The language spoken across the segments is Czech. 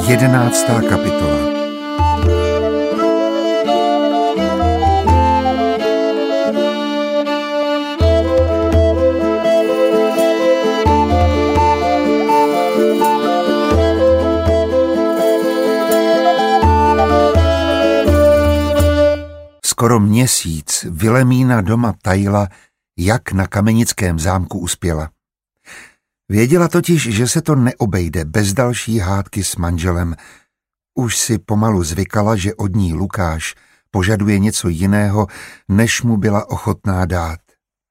11. kapitola. Skoro měsíc Vilemína doma tajila, jak na Kamenickém zámku uspěla. Věděla totiž, že se to neobejde bez další hádky s manželem. Už si pomalu zvykala, že od ní Lukáš požaduje něco jiného, než mu byla ochotná dát.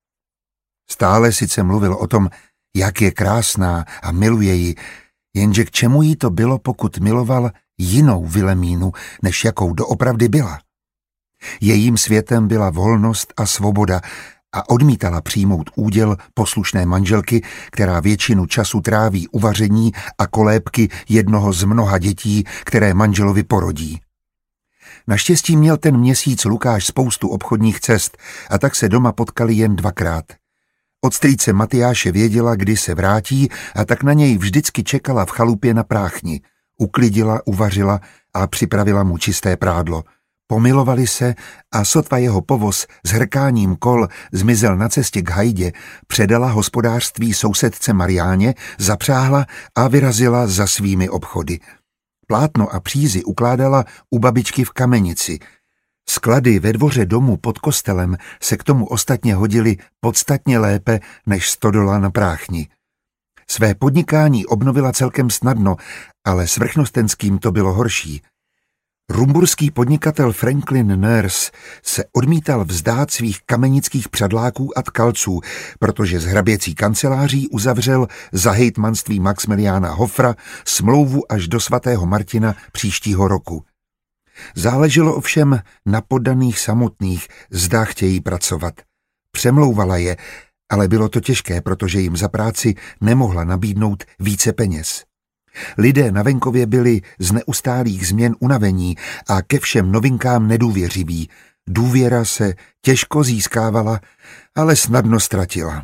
Stále sice mluvil o tom, jak je krásná a miluje ji, jenže k čemu jí to bylo, pokud miloval jinou Vilemínu, než jakou doopravdy byla. Jejím světem byla volnost a svoboda a odmítala přijmout úděl poslušné manželky, která většinu času tráví u vaření a kolébky jednoho z mnoha dětí, které manželovi porodí. Naštěstí měl ten měsíc Lukáš spoustu obchodních cest a tak se doma potkali jen dvakrát. Od strýce Matyáše věděla, kdy se vrátí, a tak na něj vždycky čekala v chalupě na práchni. Uklidila, uvařila a připravila mu čisté prádlo. Pomilovali se a sotva jeho povoz s hrkáním kol zmizel na cestě k hajdě, předala hospodářství sousedce Mariáně, zapřáhla a vyrazila za svými obchody. Plátno a přízy ukládala u babičky v Kamenici. Sklady ve dvoře domu pod kostelem se k tomu ostatně hodily podstatně lépe než stodola na práchni. Své podnikání obnovila celkem snadno, ale s vrchnostenským to bylo horší. Rumburský podnikatel Franklin Nurse se odmítal vzdát svých kamenických přadláků a tkalců, protože z hraběcí kanceláří uzavřel za hejtmanství Maxmiliána Hoffra smlouvu až do svatého Martina příštího roku. Záleželo ovšem na poddaných samotných, zda chtějí pracovat. Přemlouvala je, ale bylo to těžké, protože jim za práci nemohla nabídnout více peněz. Lidé na venkově byli z neustálých změn unavení a ke všem novinkám nedůvěřiví. Důvěra se těžko získávala, ale snadno ztratila.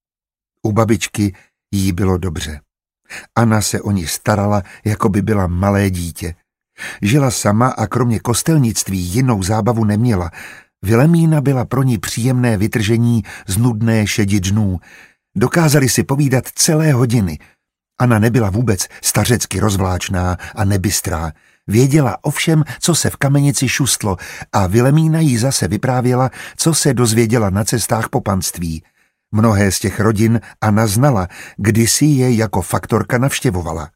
U babičky jí bylo dobře. Anna se o ní starala, jako by byla malé dítě. Žila sama a kromě kostelnictví jinou zábavu neměla. Vilemína byla pro ní příjemné vytržení z nudné šedi dnů. Dokázali si povídat celé hodiny. Anna nebyla vůbec stařecky rozvláčná a nebystrá. Věděla o všem, co se v Kamenici šustlo, a Vilemína jí zase vyprávěla, co se dozvěděla na cestách po panství. Mnohé z těch rodin Anna znala, kdysi je jako faktorka navštěvovala.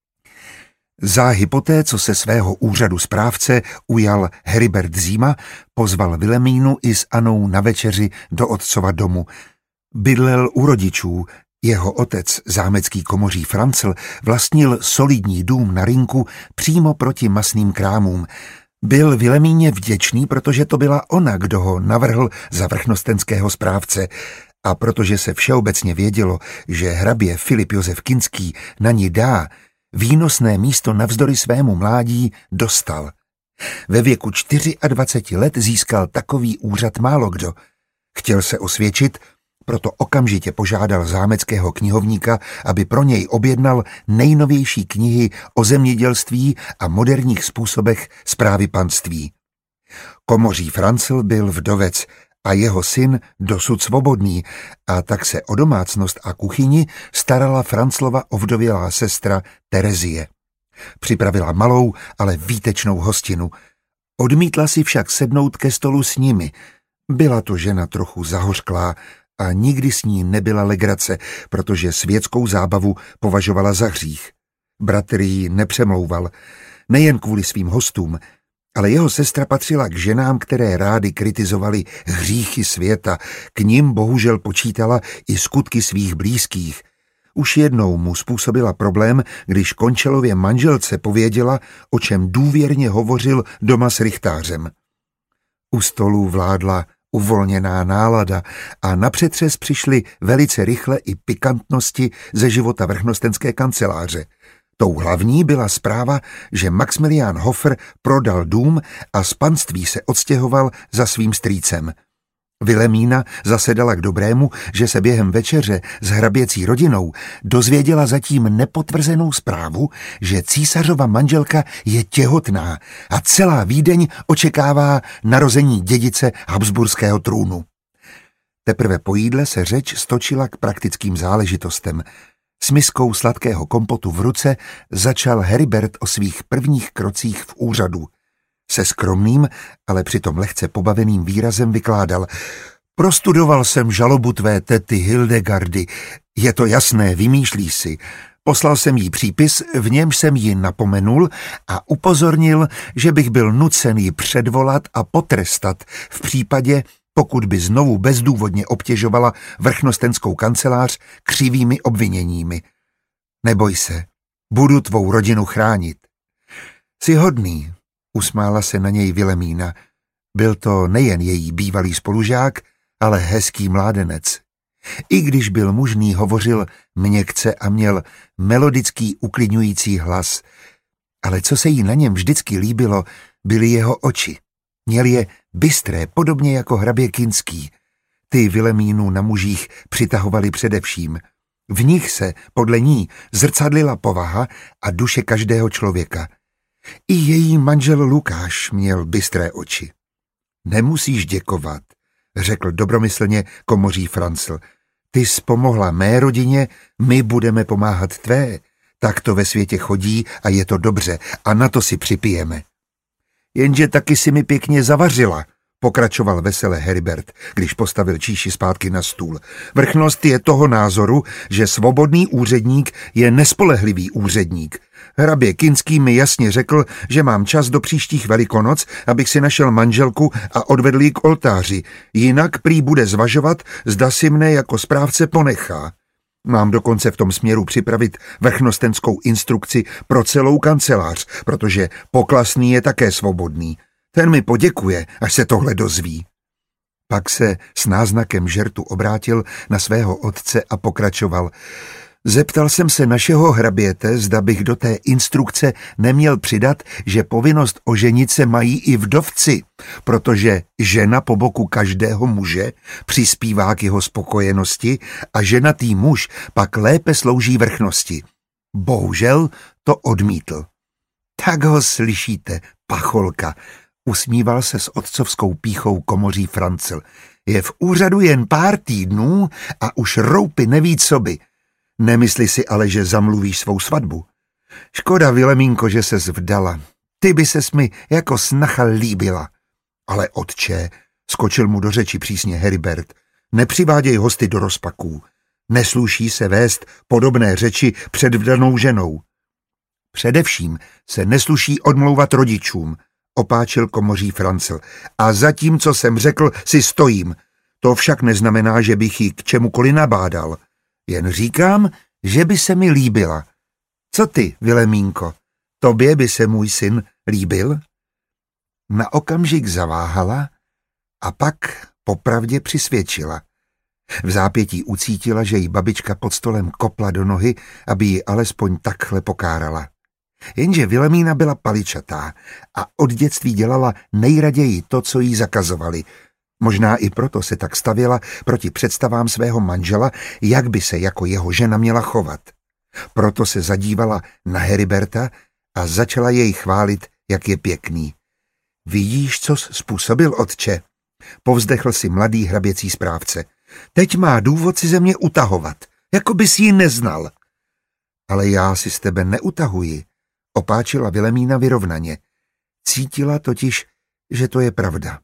Záhy poté, co se svého úřadu správce ujal Heribert Zima, pozval Vilemínu i s Annou na večeři do otcova domu. Bydlel u rodičů. Jeho otec, zámecký komoří Francl, vlastnil solidní dům na Rynku přímo proti masným krámům. Byl Vilemíně vděčný, protože to byla ona, kdo ho navrhl za vrchnostenského správce, a protože se všeobecně vědělo, že hrabě Filip Josef Kinský na ní dá, výnosné místo navzdory svému mládí dostal. Ve věku 24 let získal takový úřad málokdo. Chtěl se osvědčit, proto okamžitě požádal zámeckého knihovníka, aby pro něj objednal nejnovější knihy o zemědělství a moderních způsobech správy panství. Komoří Francl byl vdovec a jeho syn dosud svobodný, a tak se o domácnost a kuchyni starala Franclova ovdovělá sestra Terezie. Připravila malou, ale výtečnou hostinu. Odmítla si však sednout ke stolu s nimi. Byla to žena trochu zahořklá a nikdy s ní nebyla legrace, protože světskou zábavu považovala za hřích. Bratr jí nepřemlouval, nejen kvůli svým hostům, ale jeho sestra patřila k ženám, které rády kritizovaly hříchy světa, k nim bohužel počítala i skutky svých blízkých. Už jednou mu způsobila problém, když Končelově manželce pověděla, o čem důvěrně hovořil doma s rychtářem. U stolu vládla uvolněná nálada a na přetřes přišly velice rychle i pikantnosti ze života vrchnostenské kanceláře. Tou hlavní byla zpráva, že Maxmilián Hoffer prodal dům a z panství se odstěhoval za svým strýcem. Vilemína zasedala k dobrému, že se během večeře s hraběcí rodinou dozvěděla zatím nepotvrzenou zprávu, že císařova manželka je těhotná a celá Vídeň očekává narození dědice habsburského trůnu. Teprve po jídle se řeč stočila k praktickým záležitostem. S miskou sladkého kompotu v ruce začal Heribert o svých prvních krocích v úřadu. Se skromným, ale přitom lehce pobaveným výrazem vykládal: prostudoval jsem žalobu tvé tety Hildegardy. Je to jasné, vymýšlí si. Poslal jsem jí přípis, v němž jsem ji napomenul a upozornil, že bych byl nucen ji předvolat a potrestat v případě, pokud by znovu bezdůvodně obtěžovala vrchnostenskou kancelář křivými obviněními. Neboj se, budu tvou rodinu chránit. Jsi hodný, usmála se na něj Vilemína. Byl to nejen její bývalý spolužák, ale hezký mládenec. I když byl mužný, hovořil měkce a měl melodický uklidňující hlas. Ale co se jí na něm vždycky líbilo, byly jeho oči. Měl je bystré, podobně jako hrabě Kinský. Ty Vilemínu na mužích přitahovali především. V nich se, podle ní, zrcadlila povaha a duše každého člověka. I její manžel Lukáš měl bystré oči. Nemusíš děkovat, řekl dobromyslně komoří Francl. Ty jsi pomohla mé rodině, my budeme pomáhat tvé. Tak to ve světě chodí a je to dobře a na to si připijeme. Jenže taky si mi pěkně zavařila, pokračoval vesele Heribert, když postavil číši zpátky na stůl. Vrchnost je toho názoru, že svobodný úředník je nespolehlivý úředník. Hrabě Kinský mi jasně řekl, že mám čas do příštích Velikonoc, abych si našel manželku a odvedl ji k oltáři. Jinak prý bude zvažovat, zda si mne jako správce ponechá. Mám dokonce v tom směru připravit vrchnostenskou instrukci pro celou kancelář, protože Poklasný je také svobodný. Ten mi poděkuje, až se tohle dozví. Pak se s náznakem žertu obrátil na svého otce a pokračoval. Zeptal jsem se našeho hraběte, zda bych do té instrukce neměl přidat, že povinnost oženit se mají i vdovci, protože žena po boku každého muže přispívá k jeho spokojenosti a ženatý muž pak lépe slouží vrchnosti. Bohužel to odmítl. Tak ho slyšíte, pacholka, usmíval se s otcovskou pýchou komoří Francl. Je v úřadu jen pár týdnů a už roupy neví, co by. Nemysli si ale, že zamluvíš svou svatbu. Škoda, Vilemínko, že ses vdala. Ty by ses mi jako snacha líbila. Ale otče, skočil mu do řeči přísně Heribert, nepřiváděj hosty do rozpaků. Nesluší se vést podobné řeči před vdanou ženou. Především se nesluší odmlouvat rodičům, opáčil komoří Francl. A za tím, co jsem řekl, si stojím. To však neznamená, že bych ji k čemukoliv nabádal. Jen říkám, že by se mi líbila. Co ty, Vilemínko, tobě by se můj syn líbil? Na okamžik zaváhala a pak popravdě přisvědčila. V zápětí ucítila, že jí babička pod stolem kopla do nohy, aby ji alespoň takhle pokárala. Jenže Vilemína byla paličatá a od dětství dělala nejraději to, co jí zakazovali. Možná i proto se tak stavěla proti představám svého manžela, jak by se jako jeho žena měla chovat. Proto se zadívala na Heriberta a začala jej chválit, jak je pěkný. Vidíš, co způsobil, otče? Povzdechl si mladý hraběcí správce. Teď má důvod si ze mě utahovat, jako bys ji neznal. Ale já si z tebe neutahuji, opáčila Vilemína vyrovnaně. Cítila totiž, že to je pravda.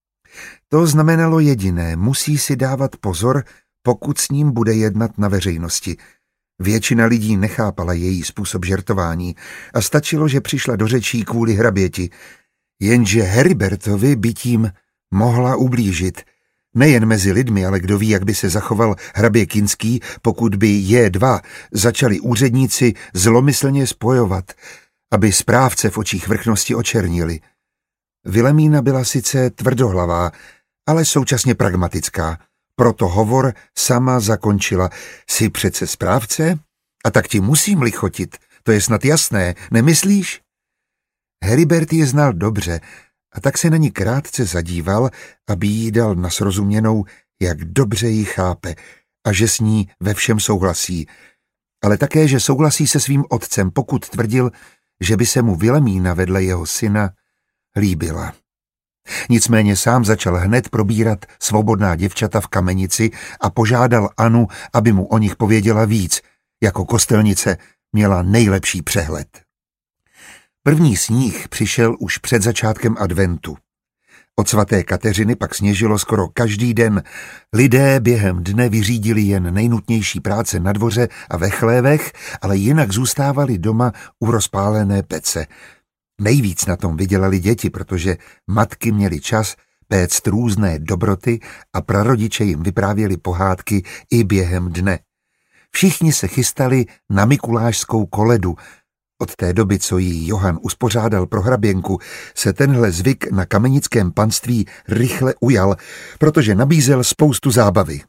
To znamenalo jediné, musí si dávat pozor, pokud s ním bude jednat na veřejnosti. Většina lidí nechápala její způsob žertování a stačilo, že přišla do řečí kvůli hraběti. Jenže Heribertovi by tím mohla ublížit. Nejen mezi lidmi, ale kdo ví, jak by se zachoval hrabě Kinský, pokud by J2 začali úředníci zlomyslně spojovat, aby správce v očích vrchnosti očernili. Vilemína byla sice tvrdohlavá, ale současně pragmatická. Proto hovor sama zakončila. Jsi přece správce? A tak ti musím lichotit. To je snad jasné, nemyslíš? Heribert je znal dobře A tak se na ní krátce zadíval, aby jí dal na srozuměnou, jak dobře ji chápe a že s ní ve všem souhlasí, ale také, že souhlasí se svým otcem, pokud tvrdil, že by se mu Vilemína vedle jeho syna líbila. Nicméně sám začal hned probírat svobodná děvčata v Kamenici a požádal Anu, aby mu o nich pověděla víc. Jako kostelnice měla nejlepší přehled. První sníh přišel už před začátkem adventu. Od svaté Kateřiny pak sněžilo skoro každý den. Lidé během dne vyřídili jen nejnutnější práce na dvoře a ve chlévech, ale jinak zůstávali doma u rozpálené pece. Nejvíc na tom vydělali děti, protože matky měly čas péct různé dobroty a prarodiče jim vyprávěli pohádky i během dne. Všichni se chystali na mikulášskou koledu. Od té doby, co jí Johan uspořádal pro hraběnku, se tenhle zvyk na kamenickém panství rychle ujal, protože nabízel spoustu zábavy.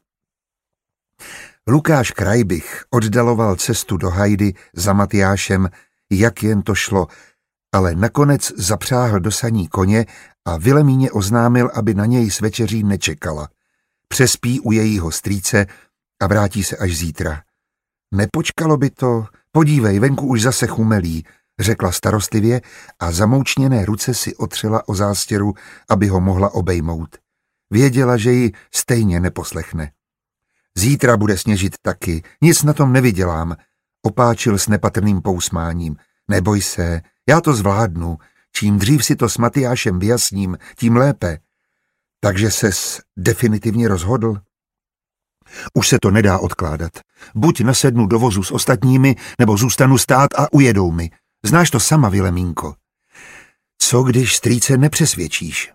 Lukáš Krajbych oddaloval cestu do Hajdy za Matyášem, jak jen to šlo, ale nakonec zapřáhl do saní koně a Vilemíně oznámil, aby na něj s večeří nečekala. Přespí u jejího strýce a vrátí se až zítra. Nepočkalo by to? Podívej, venku už zase chumelí, řekla starostlivě a zamoučněné ruce si otřela o zástěru, aby ho mohla obejmout. Věděla, že ji stejně neposlechne. Zítra bude sněžit taky, nic na tom nevydělám, opáčil s nepatrným pousmáním. Neboj se, já to zvládnu, čím dřív si to s Matyášem vyjasním, tím lépe. Takže ses definitivně rozhodl? Už se to nedá odkládat. Buď nasednu do vozu s ostatními, nebo zůstanu stát a ujedou mi. Znáš to sama, Vilemínko. Co když strýce nepřesvědčíš?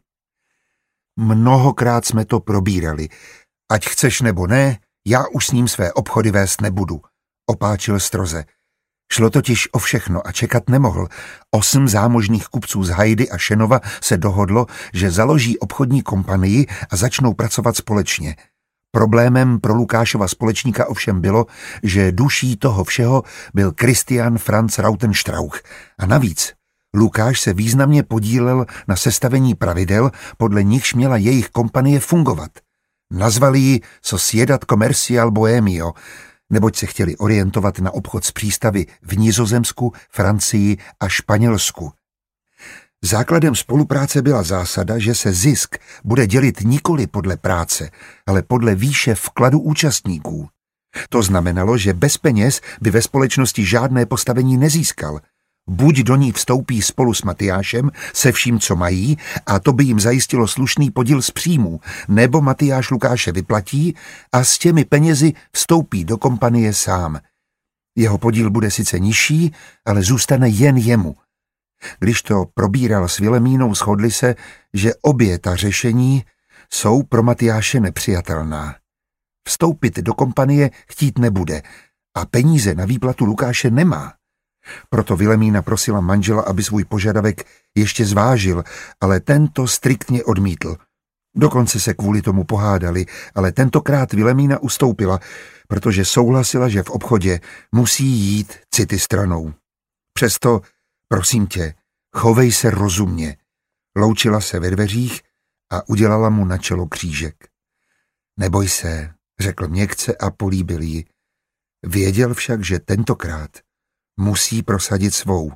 Mnohokrát jsme to probírali. Ať chceš nebo ne, já už s ním své obchody vést nebudu, opáčil stroze. Šlo totiž o všechno a čekat nemohl. 8 zámožných kupců z Hajdy a Šenova se dohodlo, že založí obchodní kompanii a začnou pracovat společně. Problémem pro Lukášova společníka ovšem bylo, že duší toho všeho byl Christian Franz Rautenstrauch a navíc Lukáš se významně podílel na sestavení pravidel, podle nichž měla jejich kompanie fungovat. Nazvali ji Sociedad Comercial Bohemio, neboť se chtěli orientovat na obchod s přístavy v Nizozemsku, Francii a Španělsku. Základem spolupráce byla zásada, že se zisk bude dělit nikoli podle práce, ale podle výše vkladu účastníků. To znamenalo, že bez peněz by ve společnosti žádné postavení nezískal. Buď do ní vstoupí spolu s Matyášem se vším, co mají, a to by jim zajistilo slušný podíl z příjmů, nebo Matyáš Lukáše vyplatí a s těmi penězi vstoupí do kompanie sám. Jeho podíl bude sice nižší, ale zůstane jen jemu. Když to probíral s Vilemínou, shodli se, že obě ta řešení jsou pro Matyáše nepřijatelná. Vstoupit do kompanie chtít nebude a peníze na výplatu Lukáše nemá. Proto Vilemína prosila manžela, aby svůj požadavek ještě zvážil, ale tento striktně odmítl. Dokonce se kvůli tomu pohádali, ale tentokrát Vilemína ustoupila, protože souhlasila, že v obchodě musí jít city stranou. Přesto, prosím tě, chovej se rozumně. Loučila se ve dveřích a udělala mu na čelo křížek. Neboj se, řekl měkce a políbil ji. Věděl však, že tentokrát musí prosadit svou.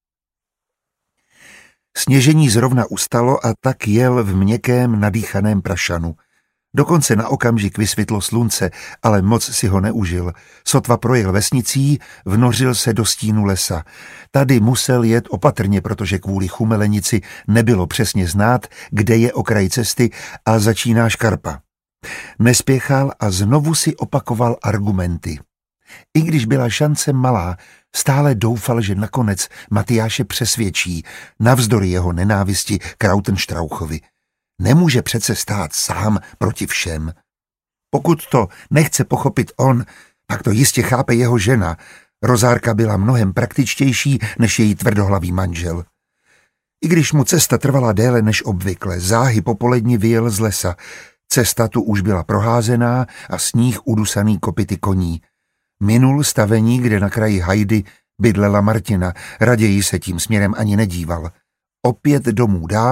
Sněžení zrovna ustalo a tak jel v měkkém nadýchaném prašanu. Dokonce na okamžik vysvětlo slunce, ale moc si ho neužil. Sotva projel vesnicí, vnořil se do stínu lesa. Tady musel jet opatrně, protože kvůli chumelenici nebylo přesně znát, kde je okraj cesty a začíná škarpa. Nespěchal a znovu si opakoval argumenty. I když byla šance malá, stále doufal, že nakonec Matyáše přesvědčí, navzdory jeho nenávisti k Rautenstrauchovi. Nemůže přece stát sám proti všem. Pokud to nechce pochopit on, pak to jistě chápe jeho žena. Rozárka byla mnohem praktičtější než její tvrdohlavý manžel. I když mu cesta trvala déle než obvykle, záhy popoledni vyjel z lesa. Cesta tu už byla proházená a sníh udusaný kopyty koní. Minul stavení, kde na kraji Hajdy bydlela Martina, raději se tím směrem ani nedíval. O 5 domů dál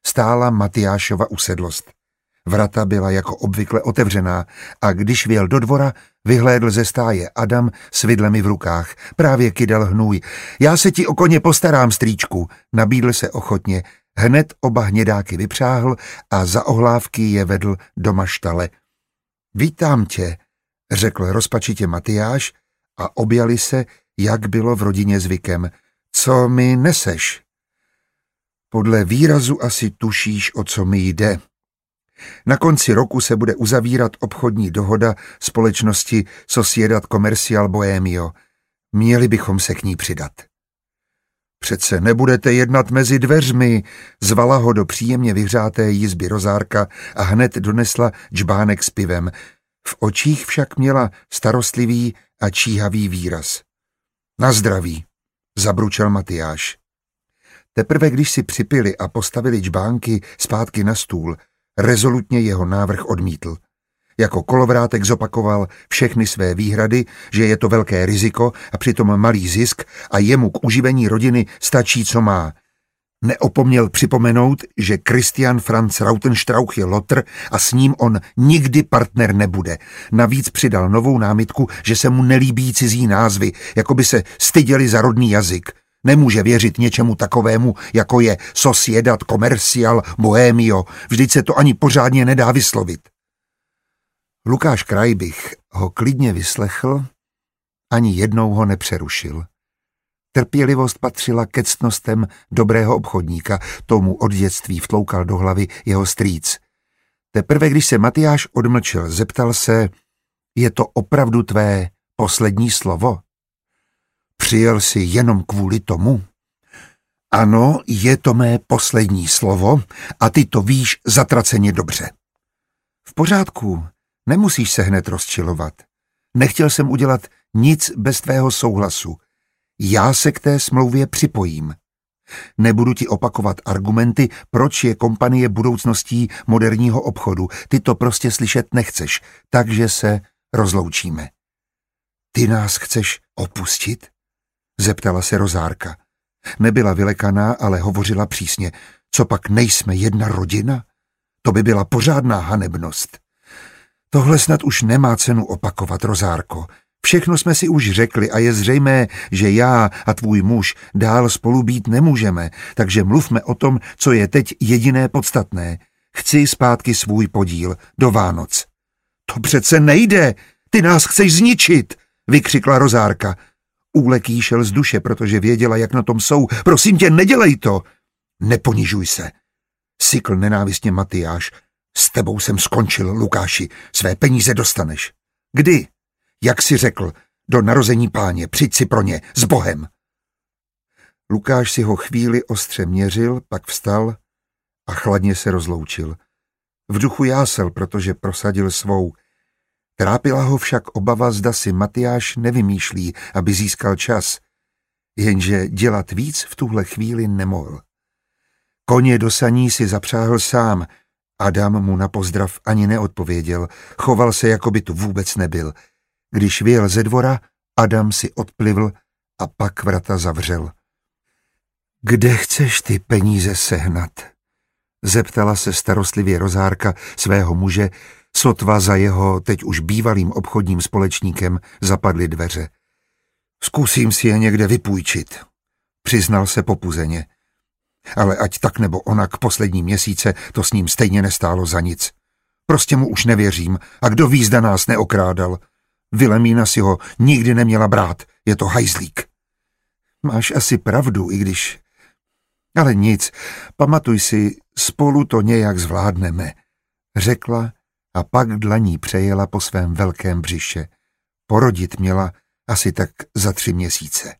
stála Matyášova usedlost. Vrata byla jako obvykle otevřená a když vjel do dvora, vyhlédl ze stáje Adam s vidlemi v rukách. Právě kydal hnůj. Já se ti o koně postarám, strýčku, nabídl se ochotně. Hned oba hnědáky vypřáhl a za ohlávky je vedl do maštale. Vítám tě, řekl rozpačitě Matyáš a objali se, jak bylo v rodině zvykem. Co mi neseš? Podle výrazu asi tušíš, o co mi jde. Na konci roku se bude uzavírat obchodní dohoda společnosti Sociedad Comercial Bohemio. Měli bychom se k ní přidat. Přece nebudete jednat mezi dveřmi, zvala ho do příjemně vyhřáté jizby Rozárka a hned donesla džbánek s pivem. V očích však měla starostlivý a číhavý výraz. Na zdraví, zabručel Matyáš. Teprve když si připili a postavili džbánky zpátky na stůl, rezolutně jeho návrh odmítl. Jako kolovrátek zopakoval všechny své výhrady, že je to velké riziko a přitom malý zisk a jemu k uživení rodiny stačí, co má. Neopomněl připomenout, že Christian Franz Rautenstrauch je lotr a s ním on nikdy partner nebude. Navíc přidal novou námitku, že se mu nelíbí cizí názvy, jako by se styděli za rodný jazyk. Nemůže věřit něčemu takovému, jako je Sociedad Comercial Bohemio. Vždyť se to ani pořádně nedá vyslovit. Lukáš Krajbych ho klidně vyslechl, ani jednou ho nepřerušil. Trpělivost patřila ke ctnostem dobrého obchodníka, tomu od dětství vtloukal do hlavy jeho strýc. Teprve když se Matyáš odmlčel, zeptal se, je to opravdu tvé poslední slovo? Přijel jsi jenom kvůli tomu? Ano, je to mé poslední slovo a ty to víš zatraceně dobře. V pořádku, nemusíš se hned rozčilovat. Nechtěl jsem udělat nic bez tvého souhlasu. Já se k té smlouvě připojím. Nebudu ti opakovat argumenty, proč je kompanie budoucností moderního obchodu. Ty to prostě slyšet nechceš, takže se rozloučíme. Ty nás chceš opustit? Zeptala se Rozárka. Nebyla vylekaná, ale hovořila přísně. Co pak nejsme jedna rodina? To by byla pořádná hanebnost. Tohle snad už nemá cenu opakovat, Rozárko. Všechno jsme si už řekli a je zřejmé, že já a tvůj muž dál spolu být nemůžeme, takže mluvme o tom, co je teď jediné podstatné. Chci zpátky svůj podíl do Vánoc. To přece nejde, ty nás chceš zničit, vykřikla Rozárka. Úlek jí šel z duše, protože věděla, jak na tom jsou. Prosím tě, nedělej to. Neponižuj se, sykl nenávistně Matyáš. S tebou jsem skončil, Lukáši, své peníze dostaneš. Kdy? Jak jsi řekl, do narození Páně, přijď si pro ně, s Bohem. Lukáš si ho chvíli ostře měřil, pak vstal a chladně se rozloučil. V duchu jásel, protože prosadil svou. Trápila ho však obava, zda si Matyáš nevymýšlí, aby získal čas, jenže dělat víc v tuhle chvíli nemohl. Koně do saní si zapřáhl sám, Adam mu na pozdrav ani neodpověděl, choval se, jako by tu vůbec nebyl. Když vyjel ze dvora, Adam si odplivl a pak vrata zavřel. Kde chceš ty peníze sehnat? Zeptala se starostlivě Rozárka svého muže, sotva za jeho teď už bývalým obchodním společníkem zapadly dveře. Zkusím si je někde vypůjčit, přiznal se popuzeně. Ale ať tak nebo onak poslední měsíce to s ním stejně nestálo za nic. Prostě mu už nevěřím a kdo ví, zda nás neokrádal. Vilemína si ho nikdy neměla brát, je to hajzlík. Máš asi pravdu, i když... Ale nic, pamatuj si, spolu to nějak zvládneme, řekla a pak dlaní přejela po svém velkém břiše. Porodit měla asi tak za 3 měsíce.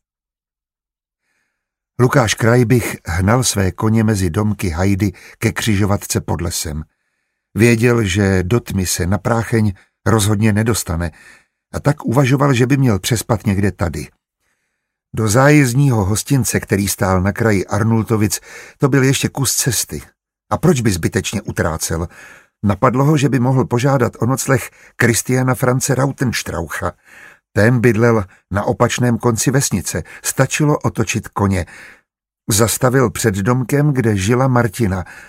Lukáš Krajbych hnal své koně mezi domky Hajdy ke křižovatce pod lesem. Věděl, že do tmy se na Prácheň rozhodně nedostane a tak uvažoval, že by měl přespat někde tady. Do zájezdního hostince, který stál na kraji Arnultovic, to byl ještě kus cesty. A proč by zbytečně utrácel? Napadlo ho, že by mohl požádat o nocleh Christiana Franze Rautenstraucha. Ten bydlel na opačném konci vesnice, stačilo otočit koně. Zastavil před domkem, kde žila Martina.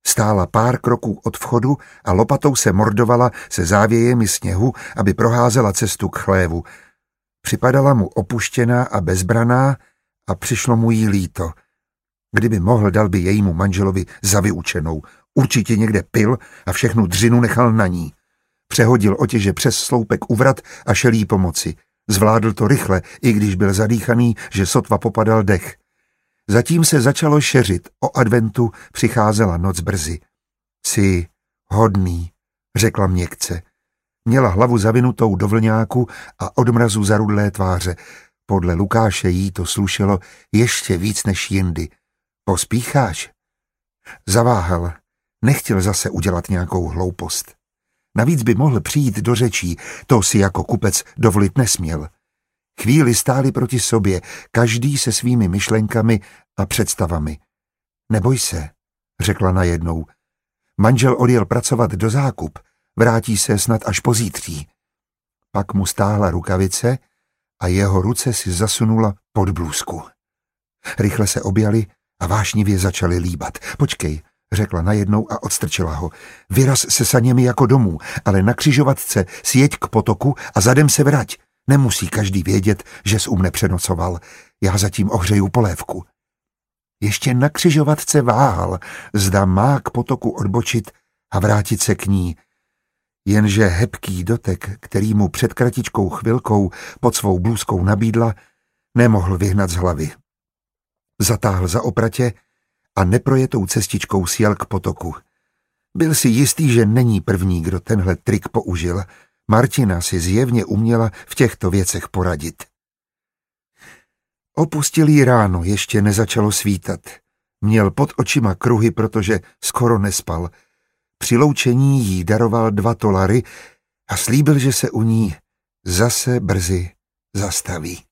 Stála pár kroků od vchodu a lopatou se mordovala se závějemi sněhu, aby proházela cestu k chlévu. Připadala mu opuštěná a bezbraná a přišlo mu jí líto. Kdyby mohl, dal by jejímu manželovi za vyučenou. Určitě někde pil a všechnu dřinu nechal na ní. Přehodil otěže přes sloupek u vrat a šel jí pomoci. Zvládl to rychle, i když byl zadýchaný, že sotva popadal dech. Zatím se začalo šeřit, o adventu přicházela noc brzy. Jsi hodný, řekla měkce. Měla hlavu zavinutou do vlňáku a od mrazu zarudlé tváře. Podle Lukáše jí to slušelo ještě víc než jindy. Pospícháš? Zaváhal. Nechtěl zase udělat nějakou hloupost. Navíc by mohl přijít do řečí, to si jako kupec dovolit nesměl. Chvíli stáli proti sobě, každý se svými myšlenkami a představami. Neboj se, řekla najednou. Manžel odjel pracovat do Zákup, vrátí se snad až pozítří. Pak mu stáhla rukavice a jeho ruce si zasunula pod blůzku. Rychle se objali a vášnivě začali líbat. Počkej, řekla najednou a odstrčila ho. Vyraz se saněmi jako domů, ale na křižovatce si jeď k potoku a zadem se vrať. Nemusí každý vědět, že jsi u mne přenocoval. Já zatím ohřeju polévku. Ještě na křižovatce váhal, zda má k potoku odbočit a vrátit se k ní. Jenže hebký dotek, který mu před kratičkou chvilkou pod svou blůzkou nabídla, nemohl vyhnat z hlavy. Zatáhl za opratě a neprojetou cestičkou sjel k potoku. Byl si jistý, že není první, kdo tenhle trik použil. Martina si zjevně uměla v těchto věcech poradit. Opustil jí ráno, ještě nezačalo svítat. Měl pod očima kruhy, protože skoro nespal. Při loučení jí daroval $2 a slíbil, že se u ní zase brzy zastaví.